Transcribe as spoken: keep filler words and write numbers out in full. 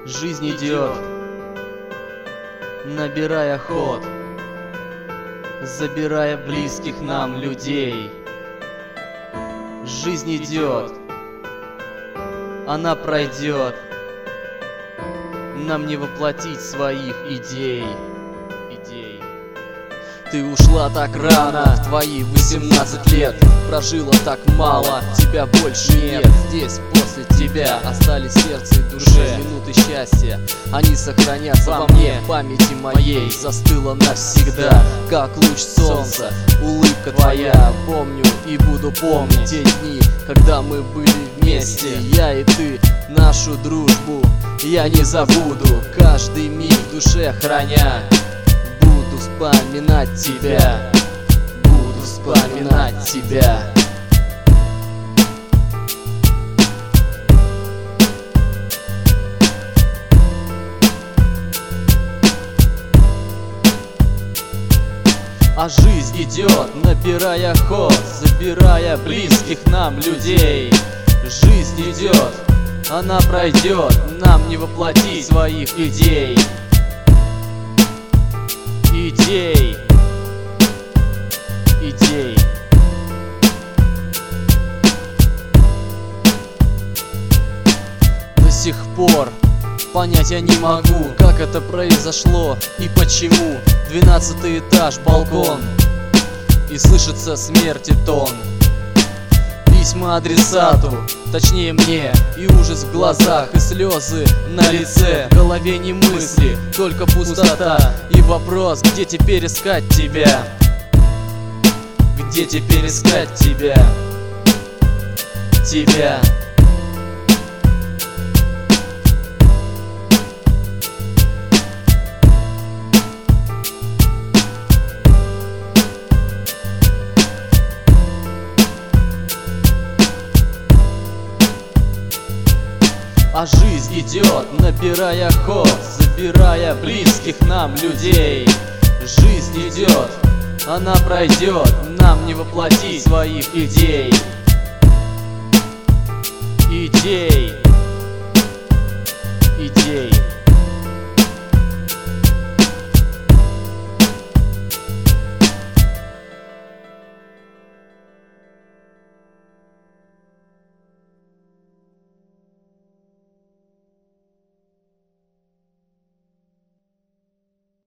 Жизнь идет, набирая ход, забирая близких нам людей. Жизнь идет, она пройдет, нам не воплотить своих идей. Идей. Ты ушла так рано, в твои восемнадцать лет. Прожила так мало, тебя больше нет. Здесь после тебя остались сердце и душе минуты счастья. Они сохранятся во мне, в памяти моей. Застыла навсегда, как луч солнца, улыбка твоя. Помню и буду помнить те дни, когда мы были вместе, я и ты, нашу дружбу я не забуду. Каждый миг в душе храня, буду вспоминать тебя, буду вспоминать тебя. А жизнь идет, набирая ход, забирая близких нам людей. Жизнь идет, она пройдет, нам не воплотить своих идей. Идей, идей. До сих пор понять я не могу, как это произошло и почему. Двенадцатый этаж, балкон, и слышится смерти тон. Письма адресату, точнее мне, и ужас в глазах, и слезы на лице. В голове не мысли, только пустота и вопрос, где теперь искать тебя? Где теперь искать тебя? Тебя. А жизнь идет, набирая ход, забирая близких нам людей. Жизнь идет, она пройдет, нам не воплотить своих идей. Идей, идей.